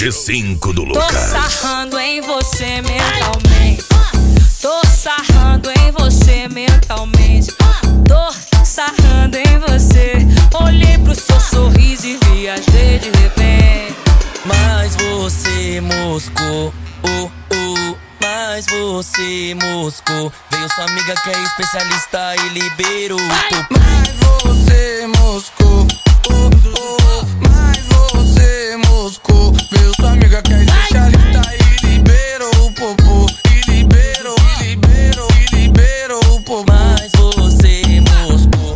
G5 do Lucas. Tô sarrando em você mentalmente. Tô sarrando em você mentalmente. Tô sarrando em você. Olhei pro seu sorriso e viajei de repente. Mas você moscou, mas você moscou. Veio sua amiga que é especialista e liberou o popô. Mas você moscou, mas você moscou. Veio sua amiga que é especialista e liberou o popô. E liberou o popô. Mas você moscou,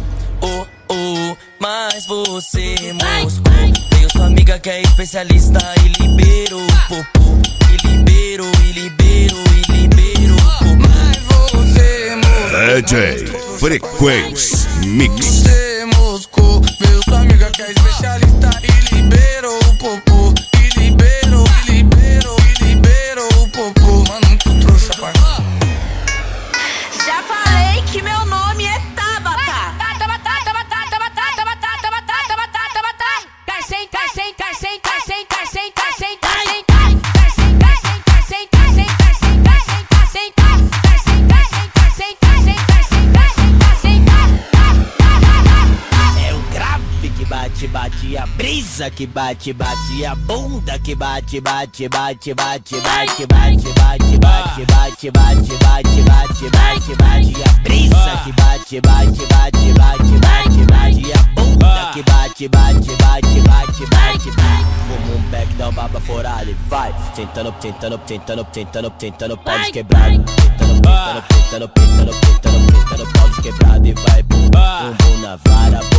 mas você moscou. Veio sua amiga que é especialista e liberou o popô. E liberou o popô. Mas você moscou, DJ Frequência Mix. você moscou. Veio sua amiga que é especialista e liberou o popô. E liberou o popô. Mano, muito trouxa, parça. Já falei que meu nome é Tabata. É o grave que bate, bate, a brisa que bate, bate, a bunda que bate, bate, bate, bate, bate, bate, bate, bate, bate, bate, bate, bate, bate, bate, a brisa que bate, bate, bate, bate, bate, bate, a bunda que bate, bate, bate, bate, bate, bate. Como um back dá baba forada e vai tentando, tentando, tentando, tentando, tentando, paus quebrados. Tentando, tentando, tentando, tentando, tentando, tentando, paus quebrados e vai bum, bum, bum na vara.